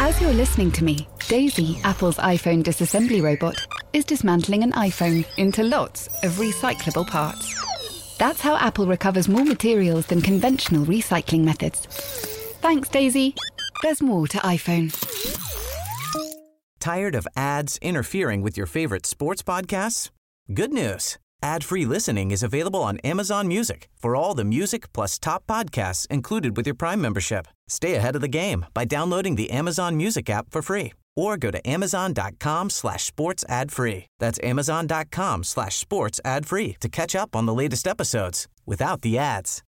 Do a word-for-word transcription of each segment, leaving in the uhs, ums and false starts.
As you're listening to me, Daisy, Apple's iPhone disassembly robot, is dismantling an iPhone into lots of recyclable parts. That's how Apple recovers more materials than conventional recycling methods. Thanks, Daisy. There's more to iPhone. Tired of ads interfering with your favorite sports podcasts? Good news. Ad-free listening is available on Amazon Music for all the music plus top podcasts included with your Prime membership. Stay ahead of the game by downloading the Amazon Music app for free or go to amazon.com slash sports ad free. That's amazon.com slash sports ad free to catch up on the latest episodes without the ads.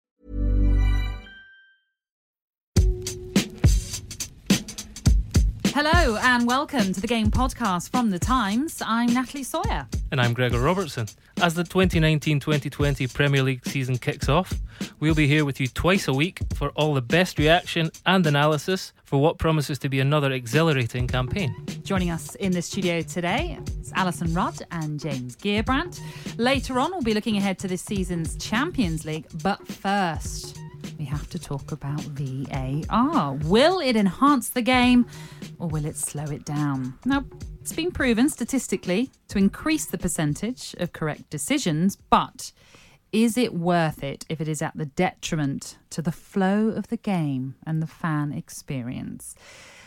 Hello and welcome to the Game Podcast from The Times. I'm Natalie Sawyer. And I'm Gregor Robertson. As the twenty nineteen twenty twenty Premier League season kicks off, we'll be here with you twice a week for all the best reaction and analysis for what promises to be another exhilarating campaign. Joining us in the studio today is Alison Rudd and James Gearbrandt. Later on, we'll be looking ahead to this season's Champions League. But first, we have to talk about V A R. Will it enhance the game or will it slow it down? Now, it's been proven statistically to increase the percentage of correct decisions, but is it worth it if it is at the detriment to the flow of the game and the fan experience?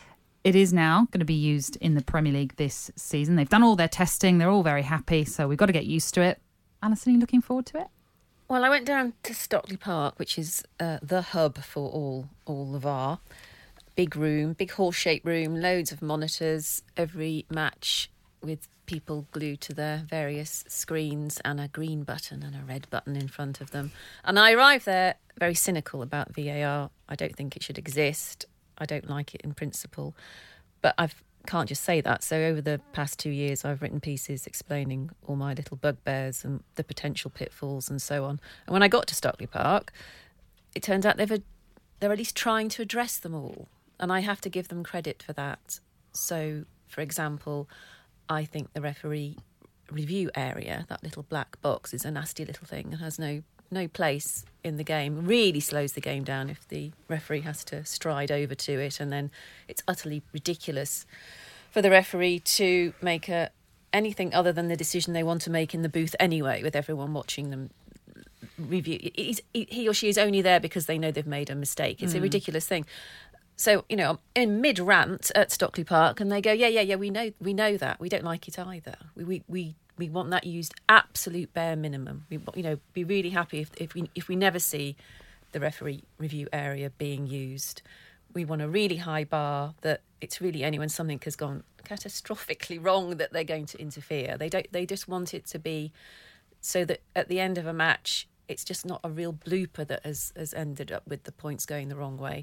It is now going to be used in the Premier League this season. They've done all their testing. They're all very happy, so we've got to get used to it. Alison, are you looking forward to it? Well, I went down to Stockley Park, which is uh, the hub for all all the V A R. Big room, big horse-shaped room, loads of monitors, every match with people glued to their various screens and a green button and a red button in front of them. And I arrived there very cynical about V A R. I don't think it should exist. I don't like it in principle. But I can't just say that. So over the past two years, I've written pieces explaining all my little bugbears and the potential pitfalls and so on. And when I got to Stockley Park, it turns out they've a, they're at least trying to address them all. And I have to give them credit for that. So, for example, I think the referee review area, that little black box, is a nasty little thing and has no no place in the game. Really slows the game down if the referee has to stride over to it, and then it's utterly ridiculous for the referee to make a anything other than the decision they want to make in the booth anyway, with everyone watching them review. He's, he or she is only there because they know they've made a mistake. It's mm. a ridiculous thing. So, you know, in mid-rant at Stockley Park, and they go, yeah, yeah, yeah, we know we know that. We don't like it either. We we we, we want that used absolute bare minimum. We, you know, be really happy if, if we if we never see the referee review area being used. We want a really high bar that it's really only when something has gone catastrophically wrong that they're going to interfere. They don't. They just want it to be so that at the end of a match, it's just not a real blooper that has, has ended up with the points going the wrong way.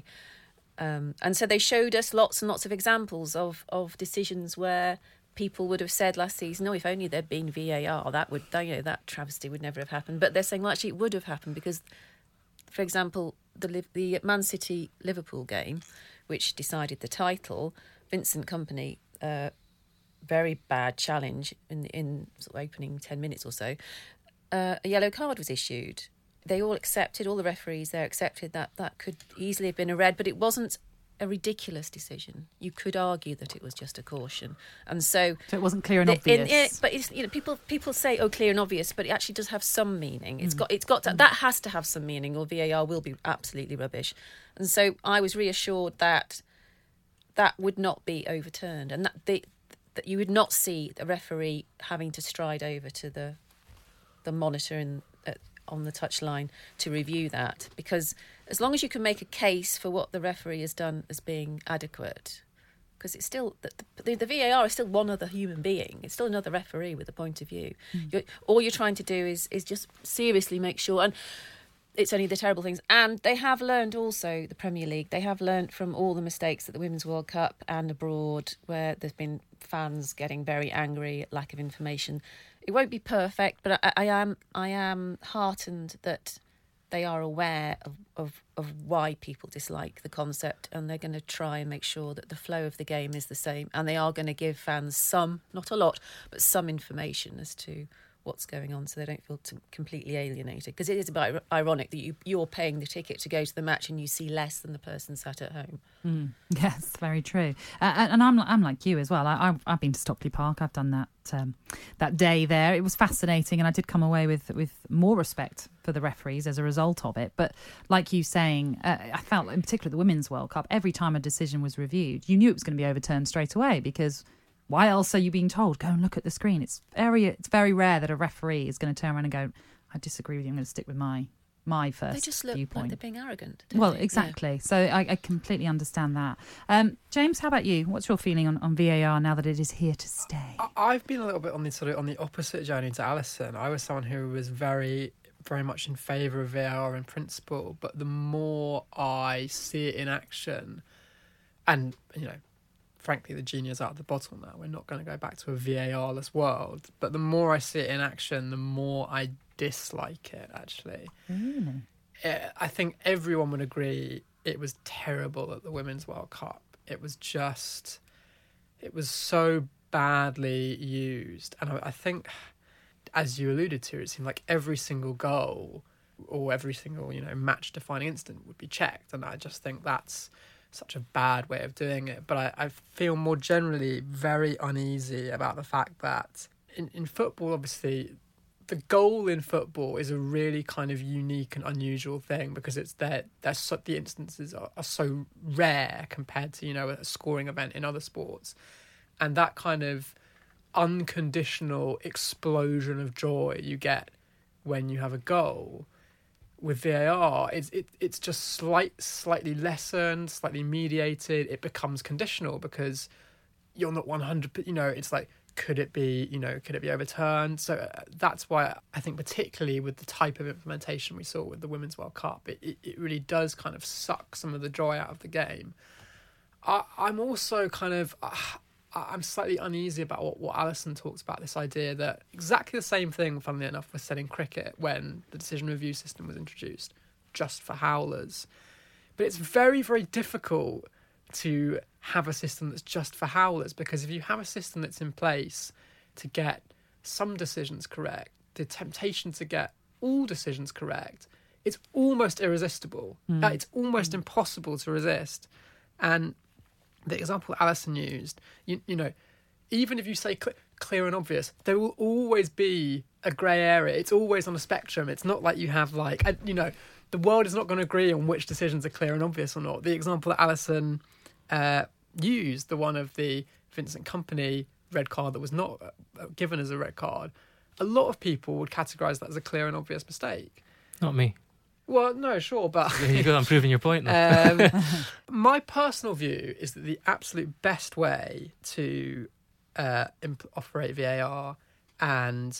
Um, and so they showed us lots and lots of examples of, of decisions where people would have said last season, oh, if only there'd been V A R, that would, you know, that travesty would never have happened. But they're saying, well, actually, it would have happened because, for example, the the Man City Liverpool game, which decided the title, Vincent Kompany, uh, very bad challenge in in sort of opening ten minutes or so, uh, a yellow card was issued. They all accepted, all the referees there accepted that that could easily have been a red, but it wasn't a ridiculous decision. You could argue that it was just a caution, and so so it wasn't clear and the, obvious. In, in, but it's, you know, people people say, oh, clear and obvious, but it actually does have some meaning. It's mm. got it's got to, that has to have some meaning, or V A R will be absolutely rubbish. And so I was reassured that that would not be overturned, and that the that you would not see the referee having to stride over to the the monitor and. Uh, on the touchline to review that, because as long as you can make a case for what the referee has done as being adequate, because it's still the, the, the V A R is still one other human being, it's still another referee with a point of view. Mm. You're, all you're trying to do is is just seriously make sure, and it's only the terrible things. And they have learned also, the Premier League, they have learned from all the mistakes at the Women's World Cup and abroad, where there's been fans getting very angry, lack of information. It won't be perfect, but I, I am I am heartened that they are aware of, of, of why people dislike the concept, and they're going to try and make sure that the flow of the game is the same, and they are going to give fans some, not a lot, but some information as to what's going on, so they don't feel t- completely alienated. Because it is a bit ironic that you, you're paying the ticket to go to the match and you see less than the person sat at home. Mm. Yes, very true. Uh, and and I'm I'm like you as well. I, I've, I've been to Stockley Park. I've done that um, that day there. It was fascinating, and I did come away with, with more respect for the referees as a result of it. But like you saying, uh, I felt, in particular the Women's World Cup, every time a decision was reviewed, you knew it was going to be overturned straight away, because why else are you being told, go and look at the screen? It's very it's very rare that a referee is going to turn around and go, I disagree with you, I'm going to stick with my my first They just look viewpoint. like they're being arrogant. Don't Well, they? exactly. Yeah. So I, I completely understand that. Um, James, how about you? What's your feeling on, on V A R now that it is here to stay? I- I've been a little bit on the sort of on the opposite journey to Alison. I was someone who was very, very much in favour of V A R in principle, but the more I see it in action, and you know, frankly, the genie is out of the bottle now. We're not going to go back to a V A R-less world. But the more I see it in action, the more I dislike it, actually. Really? Uh, I think everyone would agree it was terrible at the Women's World Cup. It was just... It was so badly used. And I, I think, as you alluded to, it seemed like every single goal or every single, you know, match-defining incident would be checked. And I just think that's such a bad way of doing it. But I, I feel more generally very uneasy about the fact that in, in football, obviously, the goal in football is a really kind of unique and unusual thing, because it's that there's so, the instances are, are so rare compared to, you know, a scoring event in other sports. And that kind of unconditional explosion of joy you get when you have a goal, with V A R, it's it, it's just slight, slightly lessened, slightly mediated. It becomes conditional because you're not one hundred. You know, it's like, could it be? You know, could it be overturned? So uh, that's why I think, particularly with the type of implementation we saw with the Women's World Cup, it it, it really does kind of suck some of the joy out of the game. I, I'm also kind of. Uh, I'm slightly uneasy about what, what Alison talks about, this idea that exactly the same thing, funnily enough, was said in cricket when the decision review system was introduced, just for howlers. But it's very, very difficult to have a system that's just for howlers, because if you have a system that's in place to get some decisions correct, the temptation to get all decisions correct, it's almost irresistible. Mm. Uh, it's almost mm. impossible to resist. And the example Alison used, you, you know, even if you say cl- clear and obvious, there will always be a grey area. It's always on a spectrum. It's not like you have like, a, you know, the world is not going to agree on which decisions are clear and obvious or not. The example that Alison uh, used, the one of the Vincent Kompany red card that was not uh, given as a red card, a lot of people would categorise that as a clear and obvious mistake. Not me. Well, no, sure, but... There you go, I'm proving your point now. um, my personal view is that the absolute best way to uh, imp- operate V A R and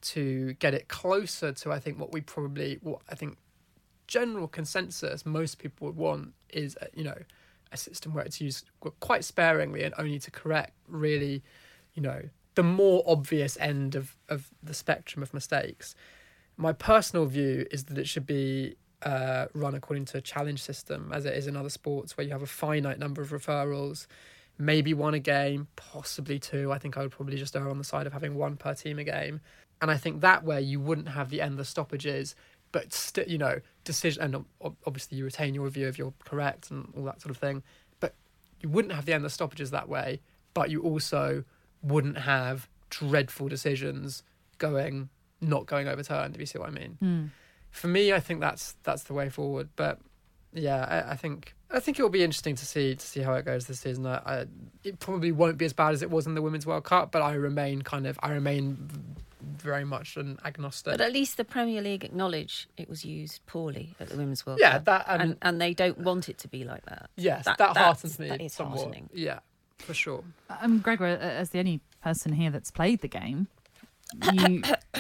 to get it closer to, I think, what we probably... what I think general consensus most people would want is, uh, you know, a system where it's used quite sparingly and only to correct really, you know, the more obvious end of, of the spectrum of mistakes. My personal view is that it should be uh, run according to a challenge system, as it is in other sports, where you have a finite number of referrals, maybe one a game, possibly two. I think I would probably just err on the side of having one per team a game. And I think that way you wouldn't have the endless stoppages, but still, you know, decision, and obviously you retain your review if you're correct and all that sort of thing, but you wouldn't have the endless stoppages that way, but you also wouldn't have dreadful decisions going... not going overturned, if you see what I mean. Mm. For me, I think that's that's the way forward. But yeah, I, I think I think it will be interesting to see to see how it goes this season. I, I, it probably won't be as bad as it was in the Women's World Cup, but I remain kind of I remain very much an agnostic. But at least the Premier League acknowledge it was used poorly at the Women's World yeah, Cup. that and, and and they don't want it to be like that. Yes, that, that heartens me that is somewhat. heartening. Yeah, for sure. Um, Gregor, as the only person here that's played the game, you,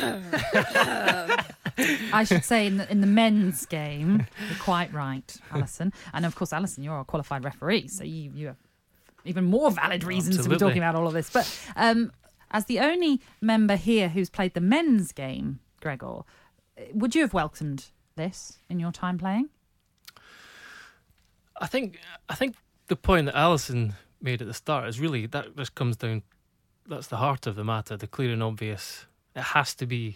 I should say in the, in the men's game, you're quite right, Alison. And of course, Alison, you're a qualified referee, so you, you have even more valid reasons Absolutely. to be talking about all of this. But um, as the only member here who's played the men's game, Gregor, would you have welcomed this in your time playing? I think I think the point that Alison made at the start is really, that just comes down, that's the heart of the matter, the clear and obvious it has to be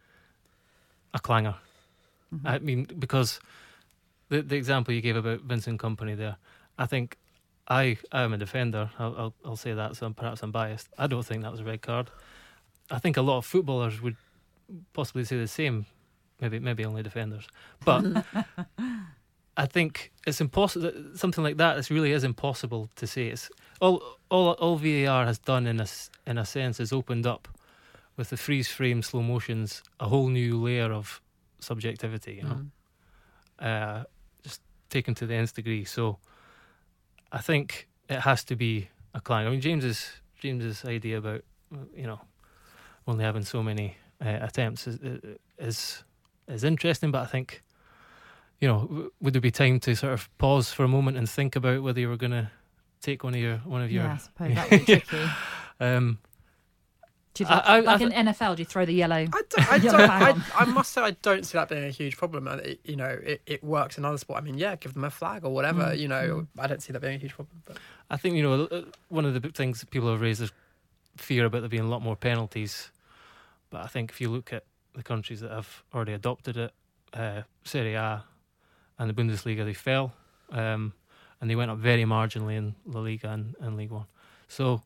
a clanger. Mm-hmm. I mean, because the the example you gave about Vincent Kompany there, I think I I am a defender. I'll I'll, I'll say that, so I'm, perhaps I'm biased. I don't think that was a red card. I think a lot of footballers would possibly say the same. Maybe maybe only defenders, but I think it's impossible. Something like that, this really is impossible to say. It's all all all V A R has done in a in a sense is opened up with the freeze frame slow motions a whole new layer of subjectivity. You know, mm. uh, just taken to the nth degree. So I think it has to be a clang. I mean, James's James's idea about you know only having so many uh, attempts is, is is interesting, but I think. You know, would there be time to sort of pause for a moment and think about whether you were going to take one of your one of your? Yeah, I suppose that would be tricky. um, do you like, I, I, like I, in N F L, do you throw the yellow? I, don't, I, yellow don't, flag I, on? I must say I don't see that being a huge problem. It, you know, it, it works in other sports. I mean, yeah, give them a flag or whatever. Mm. You know, mm. I don't see that being a huge problem. But. I think you know one of the big things that people have raised is fear about there being a lot more penalties. But I think if you look at the countries that have already adopted it, uh, Serie A. And the Bundesliga, they fell, um, and they went up very marginally in La Liga and, and League One. So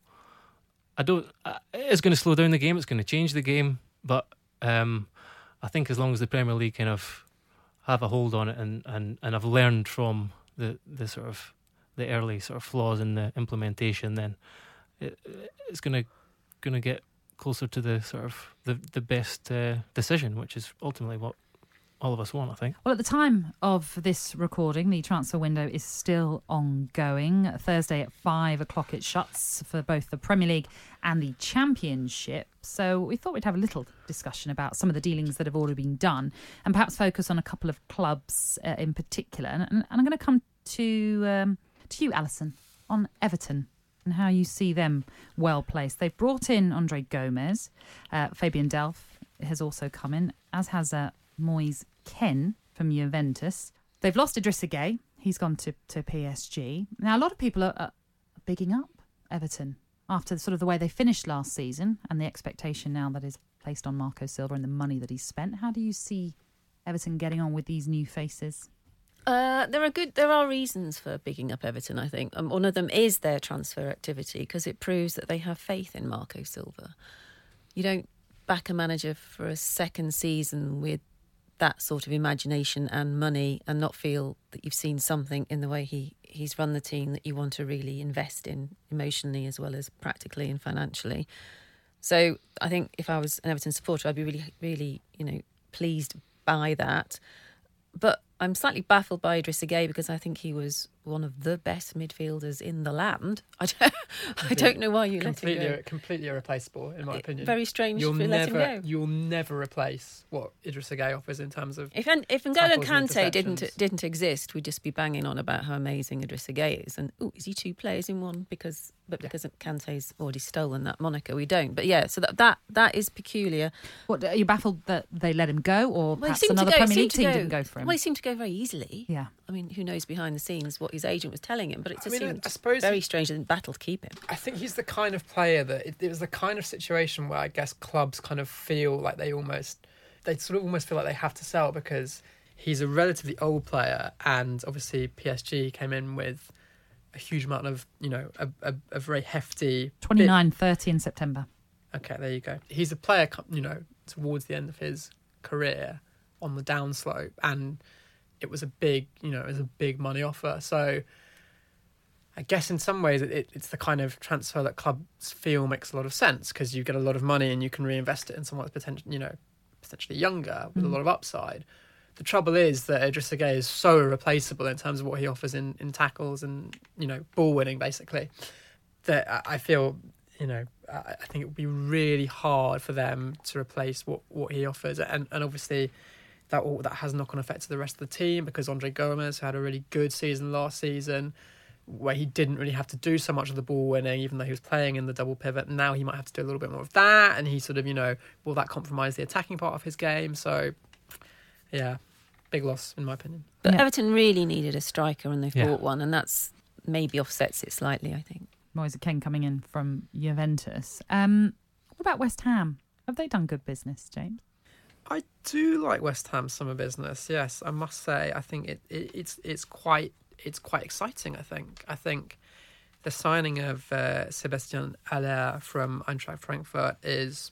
I don't. Uh, it's going to slow down the game. It's going to change the game. But um, I think as long as the Premier League kind of have a hold on it and, and, and have learned from the, the sort of the early sort of flaws in the implementation, then it, it's going to going to get closer to the sort of the the best uh, decision, which is ultimately what. All of us want, I think. Well, at the time of this recording, the transfer window is still ongoing. Thursday at five o'clock it shuts for both the Premier League and the Championship. So we thought we'd have a little discussion about some of the dealings that have already been done and perhaps focus on a couple of clubs uh, in particular. And, and I'm going to come to, um, to you, Alison, on Everton and how you see them well placed. They've brought in Andre Gomez. Uh, Fabian Delph has also come in, as has uh, Moise Kean from Juventus. They've lost Idrissa Gueye. He's gone to, to P S G. Now, a lot of people are, are bigging up Everton after sort of the way they finished last season and the expectation now that is placed on Marco Silva and the money that he's spent. How do you see Everton getting on with these new faces? Uh, there are good. There are reasons for bigging up Everton, I think. Um, one of them is their transfer activity because it proves that they have faith in Marco Silva. You don't back a manager for a second season with that sort of imagination and money and not feel that you've seen something in the way he, he's run the team that you want to really invest in emotionally as well as practically and financially. So I think if I was an Everton supporter, I'd be really, really, you know, pleased by that. But I'm slightly baffled by Idrissa Gueye because I think he was one of the best midfielders in the land. I don't, I don't know why you completely, let him go. Completely irreplaceable, in my opinion. Very strange you'll to never, let him go. You'll never replace what Idrissa Gueye offers in terms of. If if N'Golo tackles and Kante didn't interceptions. didn't exist, we'd just be banging on about how amazing Idrissa Gueye is. And oh, is he two players in one? Because but because Kante's already stolen that moniker, we don't. But yeah, so that that, that is peculiar. What, are you baffled that they let him go, or Well, he perhaps seemed to another go- Premier seemed League to team go- didn't go for him? Well, he seemed to go very easily. Yeah. I mean, who knows behind the scenes what his agent was telling him? But it I just mean, seemed I suppose very he- strange and battle to keep him. I think he's the kind of player that it, it was the kind of situation where I guess clubs kind of feel like they almost, they sort of almost feel like they have to sell because he's a relatively old player, and obviously P S G came in with a huge amount of, you know, a, a, a very hefty twenty-nine, thirty in September. Okay, there you go. He's a player, you know, towards the end of his career on the downslope, and it was a big, you know, it was a big money offer. So I guess in some ways it, it's the kind of transfer that clubs feel makes a lot of sense because you get a lot of money and you can reinvest it in someone that's potentially, you know, potentially younger with mm. a lot of upside. The trouble is that Idrissa Gueye is so irreplaceable in terms of what he offers in, in tackles and, you know, ball winning, basically, that I feel, you know, I think it would be really hard for them to replace what, what he offers. And, and obviously that all, that has knock-on effect to the rest of the team because Andre Gomez had a really good season last season where he didn't really have to do so much of the ball winning, even though he was playing in the double pivot. Now he might have to do a little bit more of that. And he sort of, you know, will that compromise the attacking part of his game? So, yeah, big loss in my opinion. But Yeah. Everton really needed a striker and they've Yeah. bought one, and that's maybe offsets it slightly, I think. Moise Kean coming in from Juventus. Um, what about West Ham? Have they done good business, James? I do like West Ham's summer business. Yes, I must say. I think it, it it's it's quite it's quite exciting. I think I think the signing of uh, Sebastian Haller from Eintracht Frankfurt is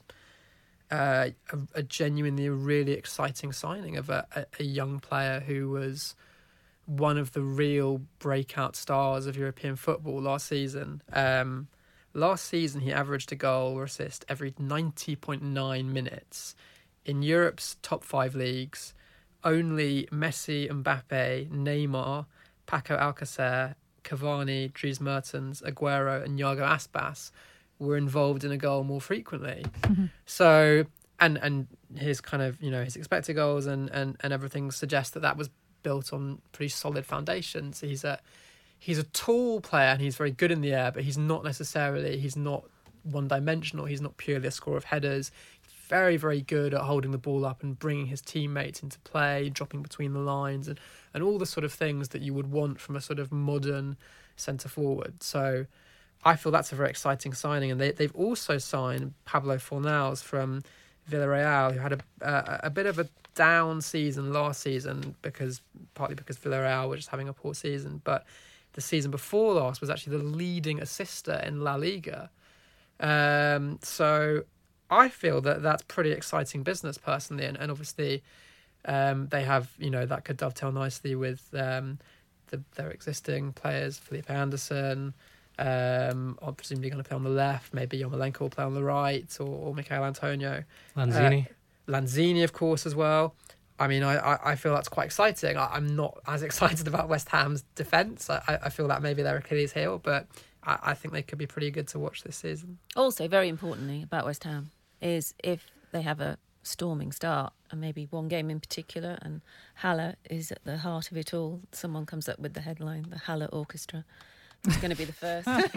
uh, a, a genuinely really exciting signing of a, a, a young player who was one of the real breakout stars of European football last season. Um, last season, he averaged a goal or assist every ninety point nine minutes. In Europe's top five leagues, only Messi, Mbappe, Neymar, Paco Alcacer, Cavani, Dries Mertens, Aguero and Iago Aspas were involved in a goal more frequently. Mm-hmm. So, and and his kind of, you know, his expected goals and, and, and everything suggests that that was built on pretty solid foundations. He's a he's a tall player and he's very good in the air, but he's not necessarily, he's not one-dimensional. He's not purely a scorer of headers. Very, very good at holding the ball up and bringing his teammates into play, dropping between the lines and, and all the sort of things that you would want from a sort of modern centre-forward. So I feel that's a very exciting signing. And they, they've also signed Pablo Fornals from Villarreal, who had a, a, a bit of a down season last season, because partly because Villarreal were just having a poor season. But the season before last was actually the leading assister in La Liga. Um, so... I feel that that's pretty exciting business personally, and, and obviously um, they have, you know, that could dovetail nicely with um, the, their existing players, Felipe Anderson, um, are presumably going to play on the left, maybe Yarmolenko will play on the right, or, or Michael Antonio. Lanzini. Uh, Lanzini, of course, as well. I mean, I, I, I feel that's quite exciting. I, I'm not as excited about West Ham's defence. I, I feel that maybe their Achilles heel, but I, I think they could be pretty good to watch this season. Also, very importantly about West Ham, is if they have a storming start, and maybe one game in particular, and Haller is at the heart of it all. Someone comes up with the headline, the Haller Orchestra. It's going to be the first. it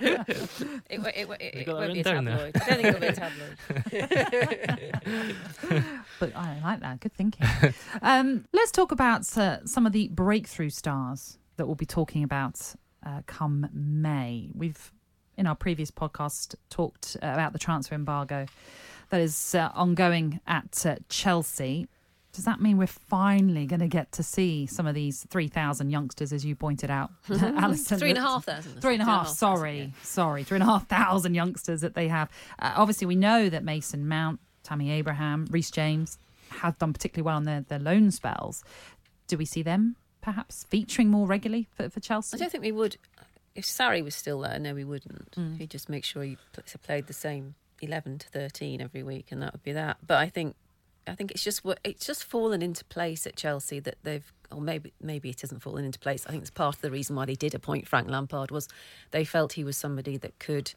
it, it, it, it won't be a tabloid. I don't think it'll be a tabloid. But I like that. Good thinking. Um, let's talk about uh, some of the breakthrough stars that we'll be talking about uh, come May. We've in our previous podcast talked uh, about the transfer embargo that is uh, ongoing at uh, Chelsea. Does that mean we're finally going to get to see some of these three thousand youngsters, as you pointed out, Alison? Three and a half thousand. Three and a half, sorry. Yeah. Sorry, three and a half thousand youngsters that they have. Uh, obviously, we know that Mason Mount, Tammy Abraham, Reece James have done particularly well on their, their loan spells. Do we see them perhaps featuring more regularly for, for Chelsea? I don't think we would. If Sarri was still there, no, we wouldn't. Mm. He'd just make sure he played the same eleven to thirteen every week, and that would be that. But I think, I think it's just it's just fallen into place at Chelsea that they've, or maybe maybe it hasn't fallen into place. I think it's part of the reason why they did appoint Frank Lampard was they felt he was somebody that could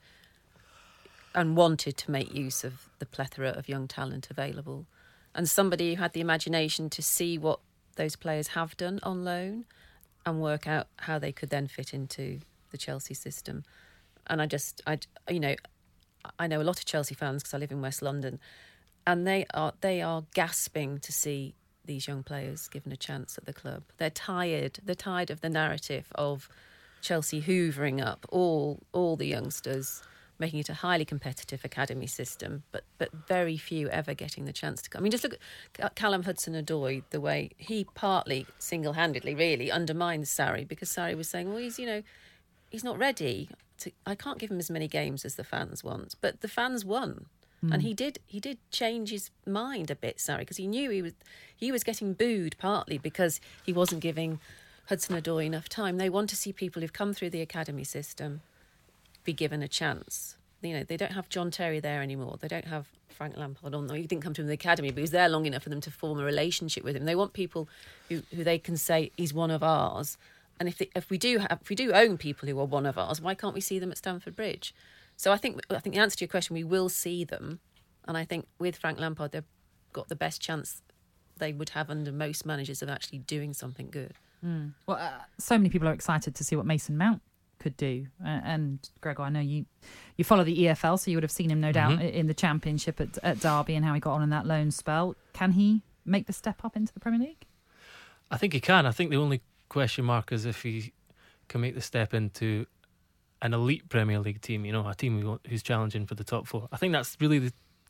and wanted to make use of the plethora of young talent available, and somebody who had the imagination to see what those players have done on loan and work out how they could then fit into the Chelsea system. And I just, I, you know, I know a lot of Chelsea fans because I live in West London, and they are they are gasping to see these young players given a chance at the club. They're tired. They're tired of the narrative of Chelsea hoovering up all all the youngsters, making it a highly competitive academy system, but but very few ever getting the chance to come. I mean, just look at Callum Hudson-Odoi, the way he partly single-handedly really undermines Sarri, because Sarri was saying, well, he's, you know, he's not ready. To, I can't give him as many games as the fans want. But the fans won. Mm. And he did he did change his mind a bit, Sarri, because he knew he was he was getting booed partly because he wasn't giving Hudson-Odoi enough time. They want to see people who've come through the academy system be given a chance. You know, they don't have John Terry there anymore. They don't have Frank Lampard on. He didn't come to him in the academy, but he was there long enough for them to form a relationship with him. They want people who, who they can say, he's one of ours. And if they, if we do have, if we do own people who are one of ours, why can't we see them at Stamford Bridge? So I think I think the answer to your question, we will see them, and I think with Frank Lampard, they've got the best chance they would have under most managers of actually doing something good. Mm. Well, uh, so many people are excited to see what Mason Mount could do, uh, and Gregor, I know you you follow the E F L, so you would have seen him, no doubt, mm-hmm. in the Championship at, at Derby and how he got on in that loan spell. Can he make the step up into the Premier League? I think he can. I think the only question mark is if he can make the step into an elite Premier League team, you know, a team who's challenging for the top four. I think that's really the,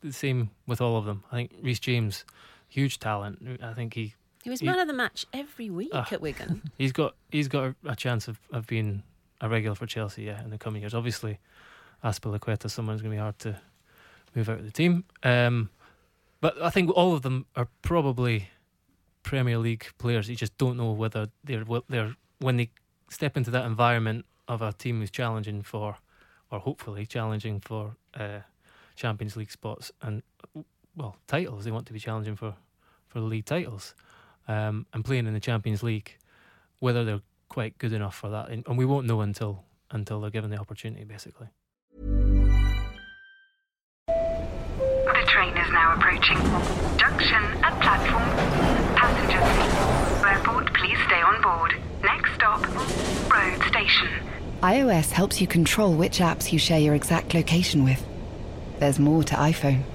the same with all of them. I think Reece James, huge talent. I think he He was he, man of the match every week uh, at Wigan. He's got he's got a, a chance of, of being a regular for Chelsea, yeah, in the coming years. Obviously, Azpilicueta, someone's going to be hard to move out of the team. Um, but I think all of them are probably Premier League players. You just don't know whether they're they're when they step into that environment of a team who's challenging for, or hopefully challenging for, uh, Champions League spots and, well, titles. They want to be challenging for, for the league titles, um, and playing in the Champions League, whether they're quite good enough for that, and, and we won't know until until they're given the opportunity, basically. The train is now approaching. Junction at platform. Passengers, airport, please stay on board. Next stop, road station. iOS helps you control which apps you share your exact location with. There's more to iPhone.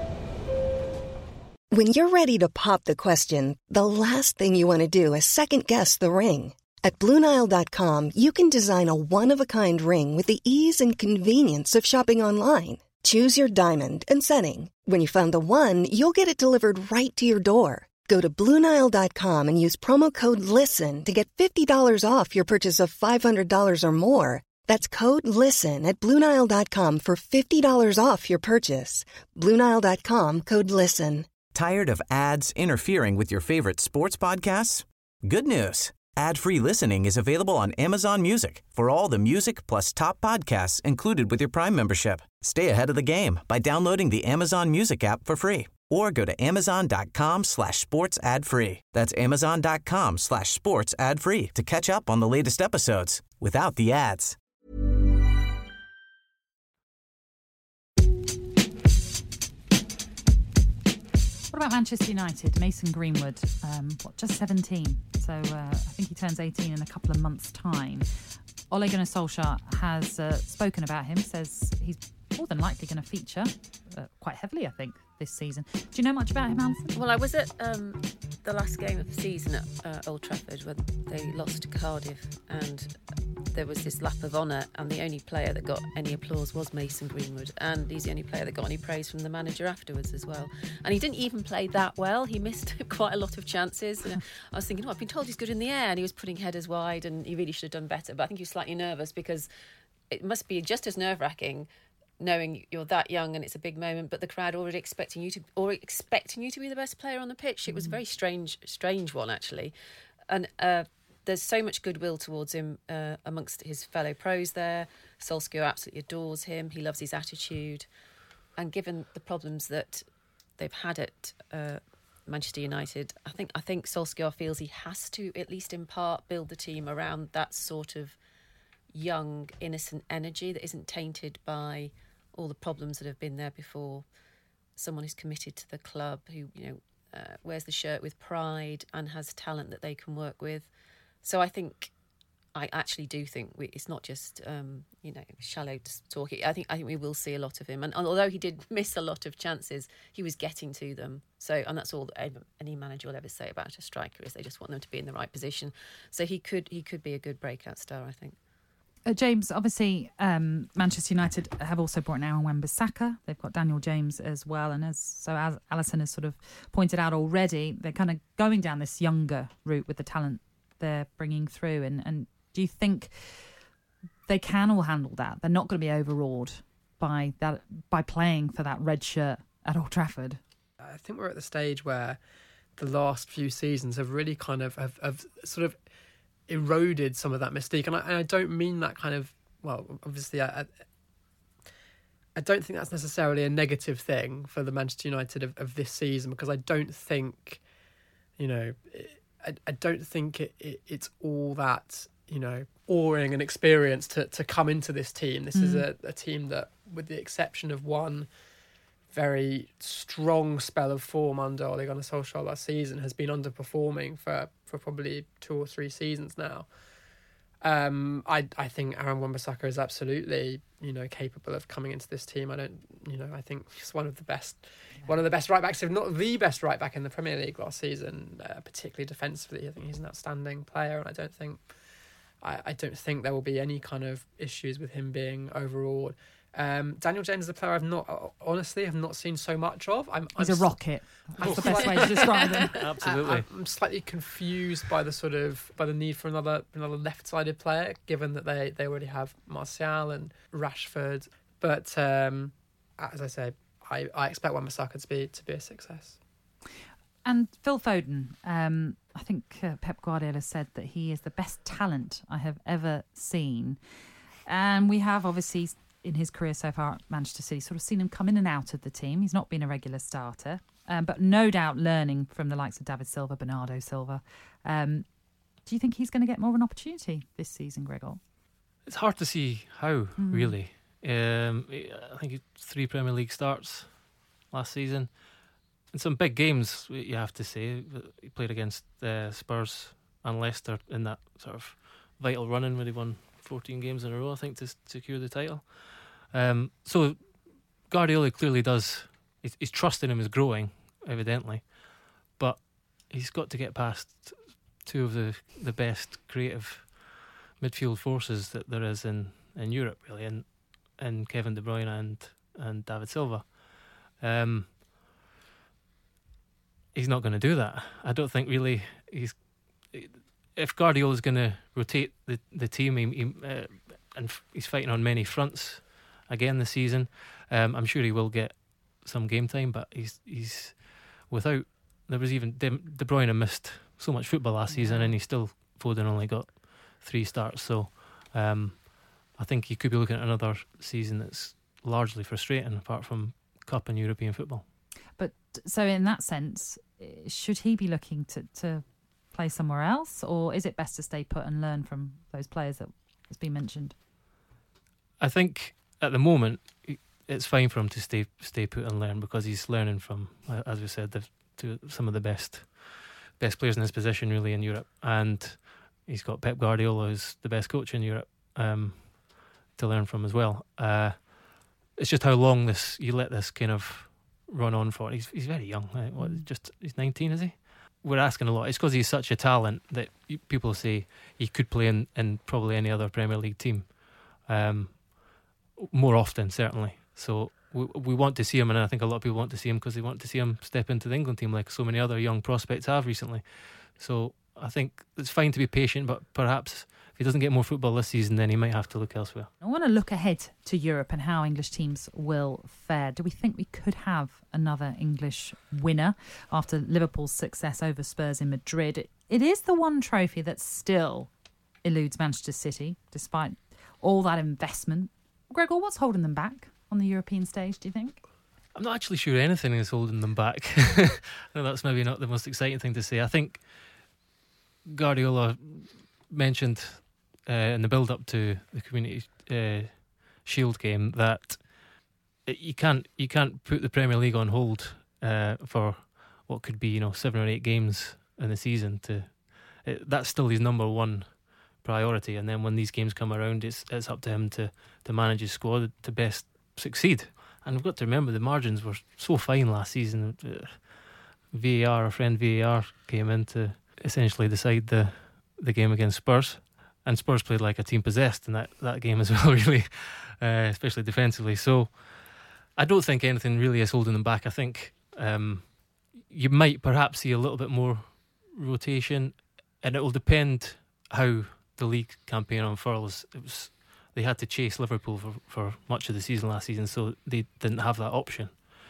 When you're ready to pop the question, the last thing you want to do is second-guess the ring. At Blue Nile dot com, you can design a one-of-a-kind ring with the ease and convenience of shopping online. Choose your diamond and setting. When you find the one, you'll get it delivered right to your door. Go to Blue Nile dot com and use promo code LISTEN to get fifty dollars off your purchase of five hundred dollars or more. That's code LISTEN at Blue Nile dot com for fifty dollars off your purchase. Blue Nile dot com, code LISTEN. Tired of ads interfering with your favorite sports podcasts? Good news. Ad-free listening is available on Amazon Music for all the music plus top podcasts included with your Prime membership. Stay ahead of the game by downloading the Amazon Music app for free or go to amazon.com slash sports ad free. That's amazon.com slash sports ad free to catch up on the latest episodes without the ads. What about Manchester United? Mason Greenwood, um, what, just seventeen. So uh, I think he turns eighteen in a couple of months' time. Ole Gunnar Solskjaer has uh, spoken about him, says he's more than likely going to feature uh, quite heavily, I think, this season. Do you know much about him, Alison? Well, I was at um, the last game of the season at uh, Old Trafford when they lost to Cardiff, and there was this lap of honour, and the only player that got any applause was Mason Greenwood, and he's the only player that got any praise from the manager afterwards as well. And he didn't even play that well. He missed quite a lot of chances. And I was thinking, oh, I've been told he's good in the air, and he was putting headers wide, and he really should have done better. But I think he was slightly nervous because it must be just as nerve-wracking knowing you're that young and it's a big moment, but the crowd already expecting you to or expecting you to be the best player on the pitch. It was a very strange, strange one actually, and uh, there's so much goodwill towards him uh, amongst his fellow pros there. Solskjaer absolutely adores him. He loves his attitude, and given the problems that they've had at uh, Manchester United, I think I think Solskjaer feels he has to, at least in part, build the team around that sort of young, innocent energy that isn't tainted by all the problems that have been there before. Someone who's committed to the club, who, you know, uh, wears the shirt with pride and has talent that they can work with. So I think, I actually do think we, it's not just, um, you know, shallow talk. I think I think we will see a lot of him. And although he did miss a lot of chances, he was getting to them. So, and that's all any manager will ever say about a striker, is they just want them to be in the right position. So he could he could be a good breakout star, I think. Uh, James, obviously, um, Manchester United have also brought in Aaron Wan-Bissaka. They've got Daniel James as well. And as so as Alison has sort of pointed out already, they're kind of going down this younger route with the talent they're bringing through. And, and do you think they can all handle that? They're not going to be overawed by that by playing for that red shirt at Old Trafford? I think we're at the stage where the last few seasons have really kind of have, have sort of eroded some of that mystique, and I, and I don't mean that kind of, well, obviously I, I I don't think that's necessarily a negative thing for the Manchester United of, of this season, because I don't think, you know, I, I don't think it, it, it's all that, you know, awing and experience to, to come into this team. This mm. is a, a team that, with the exception of one very strong spell of form under Ole Gunnar Solskjaer last season, has been underperforming for, for probably two or three seasons now. Um, I I think Aaron Wan-Bissaka is absolutely, you know, capable of coming into this team. I don't, you know, I think he's one of the best, yeah. one of the best right backs, if not the best right back in the Premier League last season, uh, particularly defensively. I think he's an outstanding player, and I don't think, I, I don't think there will be any kind of issues with him being overawed. Um, Daniel James is a player I've not, honestly, have not seen so much of. I'm, He's I'm a rocket. That's the best way to describe him. Absolutely. I, I'm slightly confused by the sort of by the need for another another left-sided player, given that they, they already have Martial and Rashford. But um, as I say, I, I expect Wan-Bissaka to be to be a success. And Phil Foden, um, I think uh, Pep Guardiola said that he is the best talent I have ever seen. And we have obviously, in his career so far at Manchester City, sort of seen him come in and out of the team. He's not been a regular starter, um, but no doubt learning from the likes of David Silva, Bernardo Silva. Um, do you think he's going to get more of an opportunity this season, Gregor? It's hard to see how, mm. really. Um, I think three Premier League starts last season. In some big games, you have to say. He played against uh, Spurs and Leicester in that sort of vital run-in where they won fourteen games in a row, I think, to secure the title. Um, so Guardiola clearly does, his, his trust in him is growing, evidently, but he's got to get past two of the, the best creative midfield forces that there is in, in Europe, really, and, and Kevin De Bruyne and, and David Silva. Um, he's not going to do that. I don't think really he's... If Guardiola's going to rotate the, the team, he, he, uh, and he's fighting on many fronts again this season, um, I'm sure he will get some game time, but he's he's without... There was even... De, De Bruyne missed so much football last yeah. season, and he still... Foden only got three starts, so um, I think he could be looking at another season that's largely frustrating, apart from Cup and European football. But so in that sense, should he be looking to... to play somewhere else, or is it best to stay put and learn from those players that has been mentioned? I think at the moment it's fine for him to stay stay put and learn, because he's learning from, as we said, the, to some of the best best players in his position really in Europe, and he's got Pep Guardiola, who's the best coach in Europe, um, to learn from as well. Uh, it's just how long this you let this kind of run on for. He's he's very young. Right? What, just he's nineteen, is he? We're asking a lot. It's because he's such a talent that people say he could play in, in probably any other Premier League team, um, more often, certainly. So we we want to see him, and I think a lot of people want to see him because they want to see him step into the England team like so many other young prospects have recently. So I think it's fine to be patient, but perhaps if he doesn't get more football this season, then he might have to look elsewhere. I want to look ahead to Europe and how English teams will fare. Do we think we could have another English winner after Liverpool's success over Spurs in Madrid? It, it is the one trophy that still eludes Manchester City, despite all that investment. Gregor, what's holding them back on the European stage, do you think? I'm not actually sure anything is holding them back. I know that's maybe not the most exciting thing to say. I think Guardiola mentioned Uh, in the build-up to the Community uh, Shield game that you can't you can't put the Premier League on hold uh, for what could be, you know, seven or eight games in the season. To it, that's still his number one priority. And then when these games come around, it's it's up to him to to manage his squad to best succeed. And we've got to remember the margins were so fine last season. Uh, V A R, our friend V A R, came in to essentially decide the the game against Spurs. And Spurs played like a team possessed in that, that game as well, really, uh, especially defensively. So I don't think anything really is holding them back. I think um, you might perhaps see a little bit more rotation, and it will depend how the league campaign unfurls. It was, they had to chase Liverpool for, for much of the season last season, so they didn't have that option.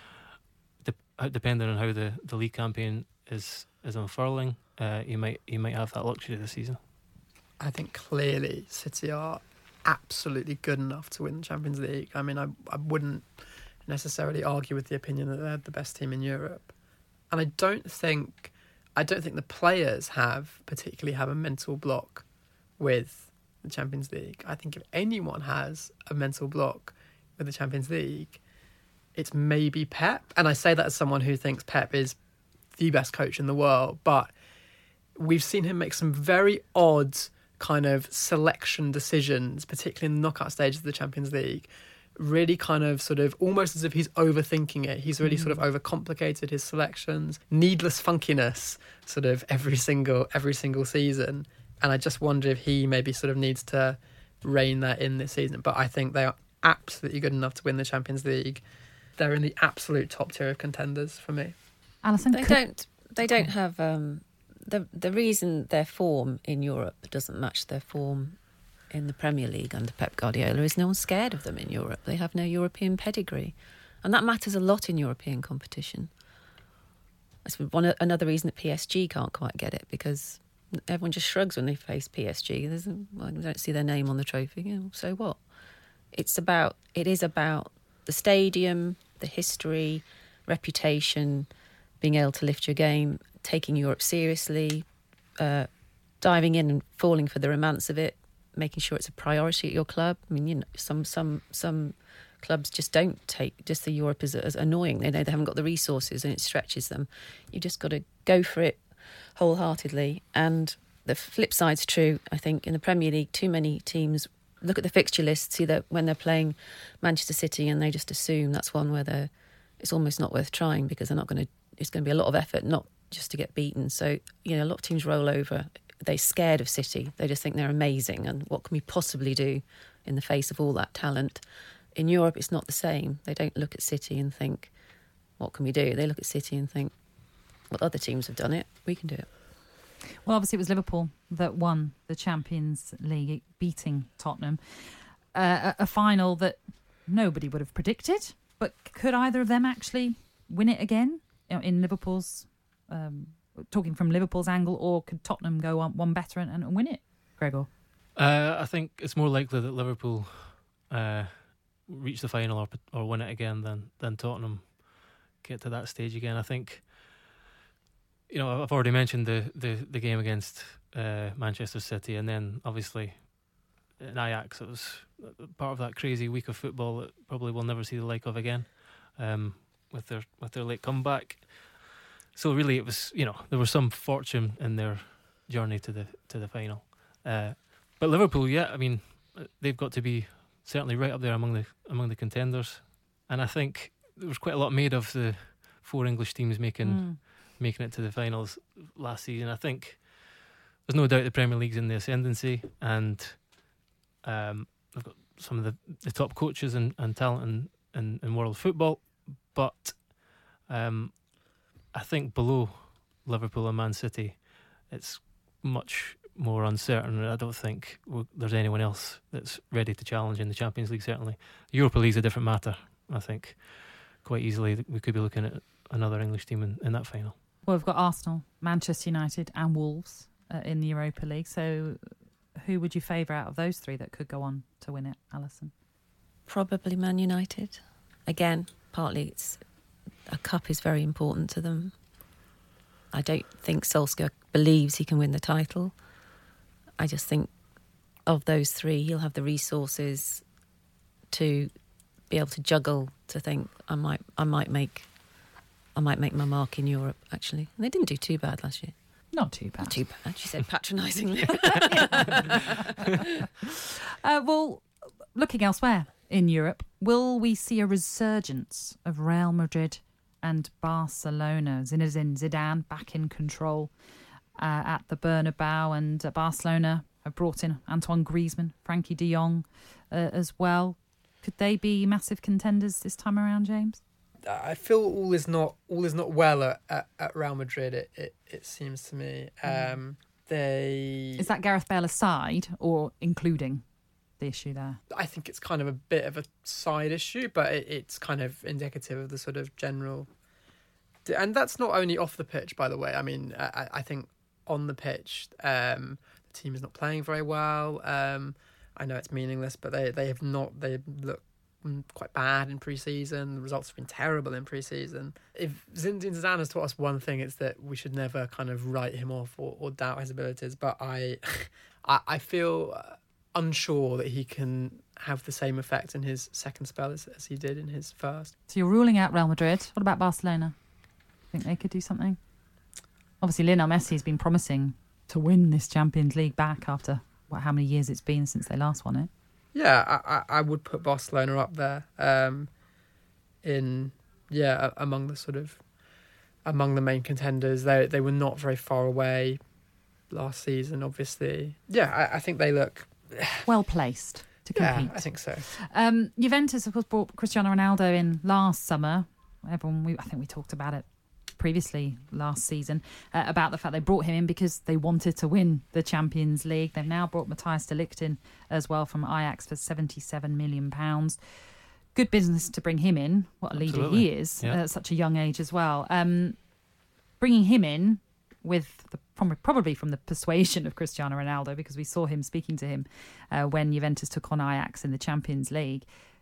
De- depending on how the, the league campaign is is unfurling, uh, you might you might have that luxury this season. I think clearly City are absolutely good enough to win the Champions League. I mean, I I wouldn't necessarily argue with the opinion that they're the best team in Europe, and I don't think I don't think the players have particularly have a mental block with the Champions League. I think if anyone has a mental block with the Champions League, it's maybe Pep, and I say that as someone who thinks Pep is the best coach in the world, but we've seen him make some very odd kind of selection decisions, particularly in the knockout stages of the Champions League, really kind of sort of almost as if he's overthinking it. He's really mm. sort of overcomplicated his selections, needless funkiness sort of every single every single season. And I just wonder if he maybe sort of needs to rein that in this season. But I think they are absolutely good enough to win the Champions League. They're in the absolute top tier of contenders for me. Alison, They could- don't. They don't have um, the the reason their form in Europe doesn't match their form in the Premier League under Pep Guardiola is no one's scared of them in Europe. They have no European pedigree, and that matters a lot in European competition. That's one another reason that P S G can't quite get it, because everyone just shrugs when they face P S G. There's, well, I don't see their name on the trophy. You know, so what? It's about. It is about the stadium, the history, reputation, being able to lift your game, taking Europe seriously, uh, diving in and falling for the romance of it, making sure it's a priority at your club. I mean, you know, some some some clubs just don't take just the Europe as, as annoying. They know they haven't got the resources and it stretches them. You just got to go for it wholeheartedly. And the flip side's true. I think in the Premier League, too many teams look at the fixture list, see that when they're playing Manchester City, and they just assume that's one where they're it's almost not worth trying, because they're not going to. It's going to be a lot of effort, not just to get beaten. So, you know, a lot of teams roll over. They're scared of City. They just think they're amazing, and what can we possibly do in the face of all that talent? In Europe, it's not the same. They don't look at City and think, what can we do? They look at City and think, well, other teams have done it. We can do it. Well, obviously it was Liverpool that won the Champions League, beating Tottenham. Uh, a, a final that nobody would have predicted, but could either of them actually win it again? You know, in Liverpool's, um, talking from Liverpool's angle, or could Tottenham go on one better and, and win it, Gregor? Uh, I think it's more likely that Liverpool uh, reach the final or or win it again than than Tottenham get to that stage again. I think, you know, I've already mentioned the the, the game against uh, Manchester City, and then obviously in Ajax, it was part of that crazy week of football that probably we'll never see the like of again. Um, with their with their late comeback. So really it was, you know, there was some fortune in their journey to the to the final. Uh, but Liverpool, yeah, I mean, they've got to be certainly right up there among the among the contenders. And I think there was quite a lot made of the four English teams making mm. making it to the finals last season. I think there's no doubt the Premier League's in the ascendancy, and um, they've got some of the, the top coaches and, and talent in, in, in world football. But um, I think below Liverpool and Man City, it's much more uncertain. I don't think there's anyone else that's ready to challenge in the Champions League, certainly. Europa League's a different matter. I think quite easily we could be looking at another English team in, in that final. Well, we've got Arsenal, Manchester United and Wolves uh, in the Europa League. So who would you favour out of those three that could go on to win it, Alison? Probably Man United. Again, partly it's a cup is very important to them. I don't think Solskjaer believes he can win the title. I just think of those three, he'll have the resources to be able to juggle, to think I might I might make I might make my mark in Europe, actually. And they didn't do too bad last year. Not too bad. Not too bad, she said patronisingly. uh, well, looking elsewhere in Europe, will we see a resurgence of Real Madrid and Barcelona? Zinedine Zidane back in control uh, at the Bernabeu, and uh, Barcelona have brought in Antoine Griezmann, Frankie de Jong uh, as well. Could they be massive contenders this time around, James? I feel all is not all is not well at, at, at Real Madrid. It, it it seems to me. Um, they is that Gareth Bale aside or including the issue there? I think it's kind of a bit of a side issue, but it, it's kind of indicative of the sort of general. And that's not only off the pitch, by the way. I mean, I, I think on the pitch, um, the team is not playing very well. Um, I know it's meaningless, but they they have not. They look quite bad in pre-season. The results have been terrible in pre-season. If Zinedine Zidane has taught us one thing, it's that we should never kind of write him off or, or doubt his abilities. But I, I, I feel unsure that he can have the same effect in his second spell as, as he did in his first. So you're ruling out Real Madrid. What about Barcelona? Think they could do something? Obviously, Lionel Messi's been promising to win this Champions League back after what, how many years it's been since they last won it. Yeah, I, I would put Barcelona up there um, in, yeah, among the sort of, among the main contenders. They they were not very far away last season, obviously. Yeah, I, I think they look... Well placed. to compete. Yeah, I think so. Um, Juventus, of course, brought Cristiano Ronaldo in last summer. Everyone, we, I think we talked about it previously last season, uh, about the fact they brought him in because they wanted to win the Champions League. They've now brought Matthias de Ligt in as well from Ajax for seventy-seven million pounds. Good business to bring him in. What a leader Absolutely. he is Yeah. at such a young age as well. Um, bringing him in with the, from, probably from the persuasion of Cristiano Ronaldo, because we saw him speaking to him uh, when Juventus took on Ajax in the Champions League.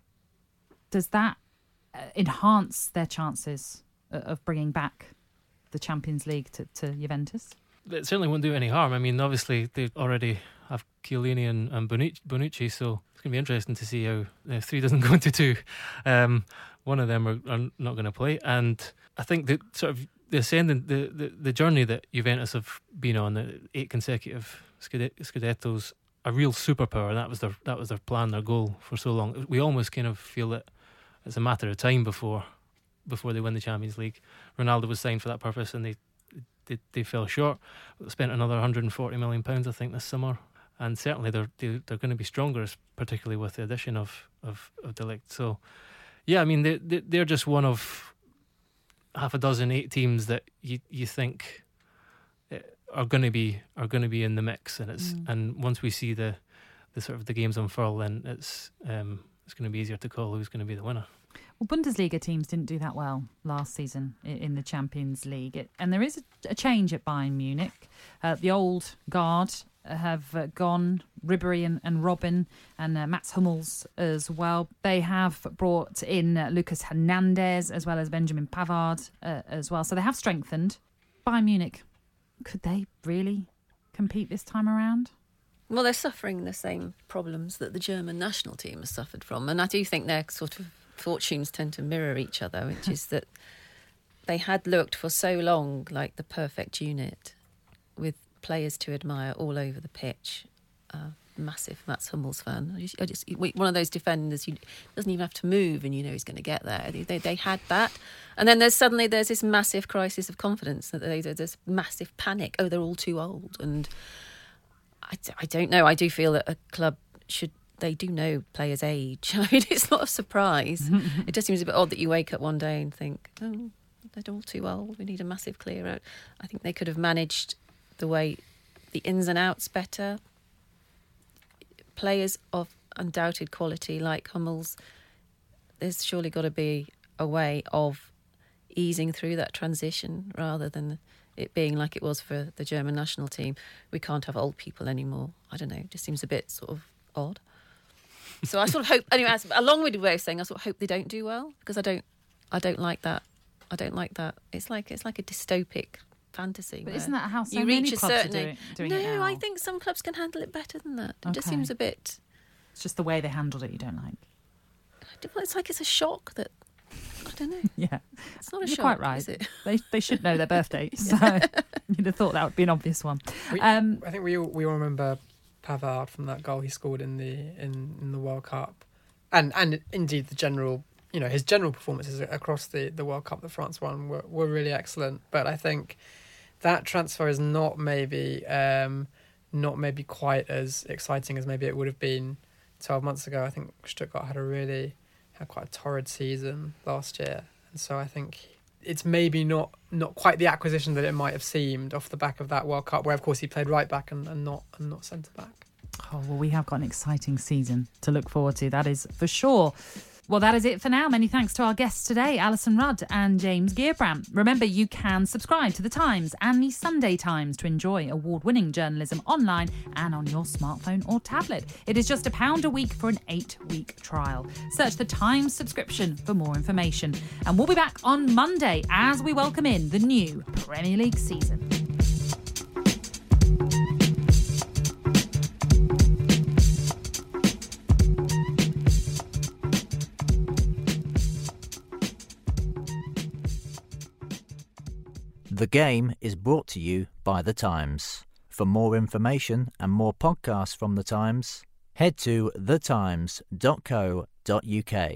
Does that uh, enhance their chances of bringing back the Champions League to, to Juventus? It certainly won't do any harm. I mean, obviously they already have Chiellini and, and Bonucci, Bonucci, so it's going to be interesting to see how uh, three doesn't go into two. Um, one of them are, are not going to play, and I think that sort of the ascendant, the, the, the journey that Juventus have been on, the eight consecutive Scudettos, a real superpower. That was their that was their plan, their goal for so long. We almost kind of feel that it's a matter of time before. before they win the Champions League. Ronaldo was signed for that purpose and they they, they fell short. They spent another one hundred forty million pounds, I think, this summer, and certainly they're they, they're going to be stronger, particularly with the addition of of, of de Ligt. So yeah, I mean they, they they're just one of half a dozen, eight teams that you you think are going to be are going to be in the mix, and it's mm. and once we see the the sort of the games unfurl, then it's um it's going to be easier to call who's going to be the winner. Well, Bundesliga teams didn't do that well last season in the Champions League. It, and there is a, a change at Bayern Munich. Uh, the old guard have uh, gone, Ribéry and, and Robben, and uh, Mats Hummels as well. They have brought in uh, Lucas Hernandez as well as Benjamin Pavard uh, as well. So they have strengthened. Bayern Munich, could they really compete this time around? Well, they're suffering the same problems that the German national team has suffered from. And I do think they're sort of fortunes tend to mirror each other, which is that they had looked for so long like the perfect unit with players to admire all over the pitch. Uh, massive Mats Hummels fan. I just, one of those defenders who doesn't even have to move and you know he's going to get there. They, they had that. And then there's suddenly there's this massive crisis of confidence. That they, there's this massive panic. Oh, they're all too old. And I, I don't know. I do feel that a club should... They do know players' age. I mean, it's not a surprise. It just seems a bit odd that you wake up one day and think, oh, they're all too old. We need a massive clear out. I think they could have managed the way, the ins and outs better. Players of undoubted quality like Hummels, there's surely got to be a way of easing through that transition rather than it being like it was for the German national team. We can't have old people anymore. I don't know. It just seems a bit sort of odd. So I sort of hope, anyway, that's a long-winded way of saying I sort of hope they don't do well, because I don't, I don't like that. I don't like that. It's like it's like a dystopic fantasy. But isn't that how so you many reach a clubs certain are doing, doing no, it now? I think some clubs can handle it better than that. It just Okay. seems a bit. It's just the way they handled it you don't like. It's like it's a shock that I don't know. Yeah, It's not a you're shock, quite right. is it? They they should know their birthday, so you'd have thought that would be an obvious one. We, Um, I think we all, we all remember Pavard from that goal he scored in the in, in the World Cup, and and indeed the general, you know, his general performances across the, the World Cup that France won were, were really excellent. But I think that transfer is not maybe um, not maybe quite as exciting as maybe it would have been twelve months ago. I think Stuttgart had a really had quite a torrid season last year, and so I think it's maybe not not quite the acquisition that it might have seemed off the back of that World Cup, where of course he played right back and, and not and not centre back. Oh, well, we have got an exciting season to look forward to, that is for sure. Well, that is it for now. Many thanks to our guests today, Alison Rudd and James Gearbrandt. Remember, you can subscribe to The Times and The Sunday Times to enjoy award-winning journalism online and on your smartphone or tablet. It is just a pound a week for an eight-week trial. Search The Times subscription for more information. And we'll be back on Monday as we welcome in the new Premier League season. The Game is brought to you by The Times. For more information and more podcasts from The Times, head to the times dot co dot uk.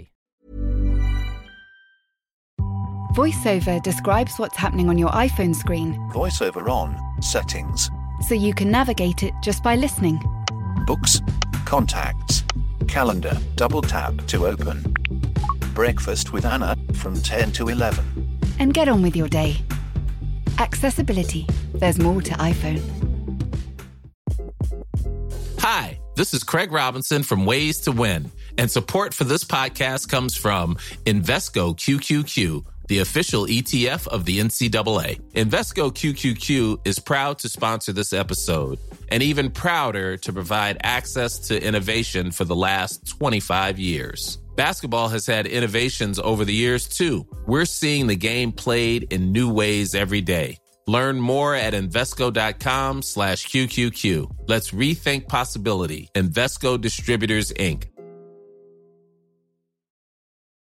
VoiceOver describes what's happening on your iPhone screen VoiceOver on, settings, so you can navigate it just by listening. books, contacts, calendar, double tap to open. Breakfast with Anna from ten to eleven. And get on with your day. Accessibility. There's more to iPhone. Hi, this is Craig Robinson from Ways to Win, and support for this podcast comes from Invesco Q Q Q, the official E T F of the N C double A. Invesco Q Q Q is proud to sponsor this episode, and even prouder to provide access to innovation for the last twenty-five years. Basketball has had innovations over the years, too. We're seeing the game played in new ways every day. Learn more at Invesco.com slash QQQ. Let's rethink possibility. Invesco Distributors, Incorporated.